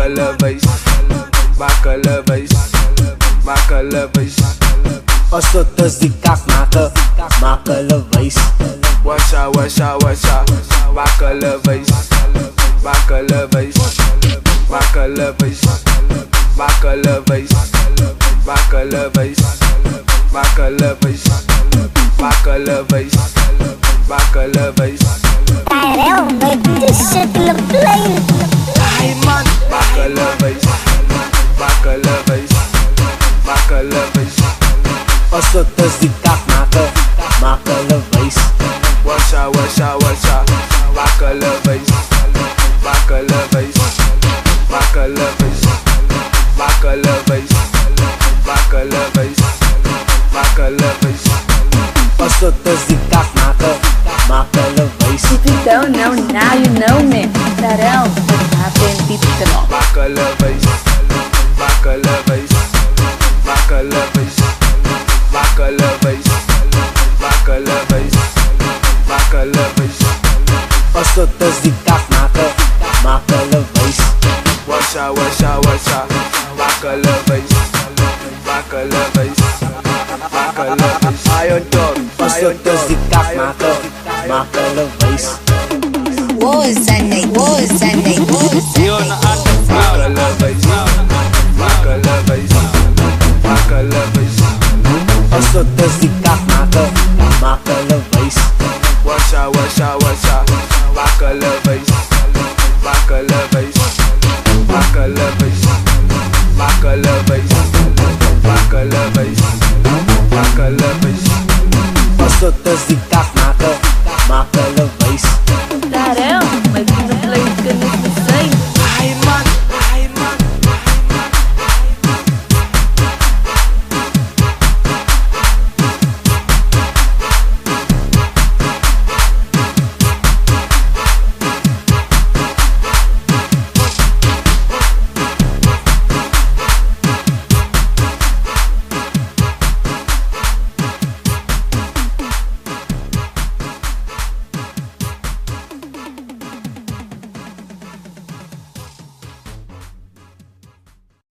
makalabays, makalabays, makalabays. Als het dus die kak maken, makalabays. Washa, washa, washa, makalabays, makalabays, makalabays, makalabays, makalabays, makalabays, makalabays, makalabays. Tyrell, baby, this shit look plain. Diamond, makalabays, makalabays, makalabays. Als het dus die kak maken, makalabays. Washa, washa, washa, makalabays, makalabays, makalabays, makalabays, makalabays, makalabays. Als het dus die kak maken, makalabays. If you don't know, now you know me. Tyrell, Tipitelo. Makalabays, makalabays, makalabays, makalabays, makalabays, makalabays. Als het dus die kak maken, makalabays. Washa, washa, washa, makalabays, makalabays, makalabays. Iron dog, Als het dus die kak maken, makalabays. Woe Sunday, woe Sunday, woe Sunday.